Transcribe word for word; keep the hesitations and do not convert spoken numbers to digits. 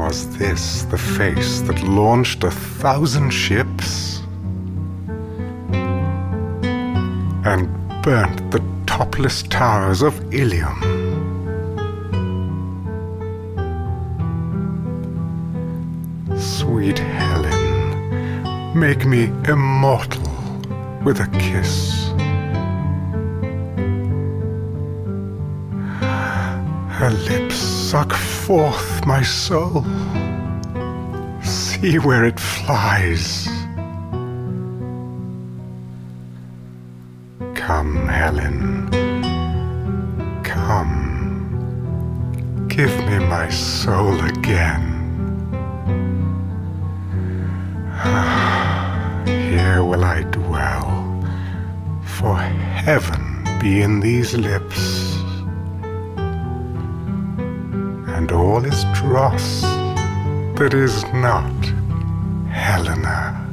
Was this the face that launched a thousand ships and burnt the topless towers of Ilium? Sweet Helen, make me immortal with a kiss. Her lips suck forth my soul. See where it flies. Come, Helen, come, give me my soul again. Here will I dwell, for heaven be in these lips, and all is dross that is not Helena.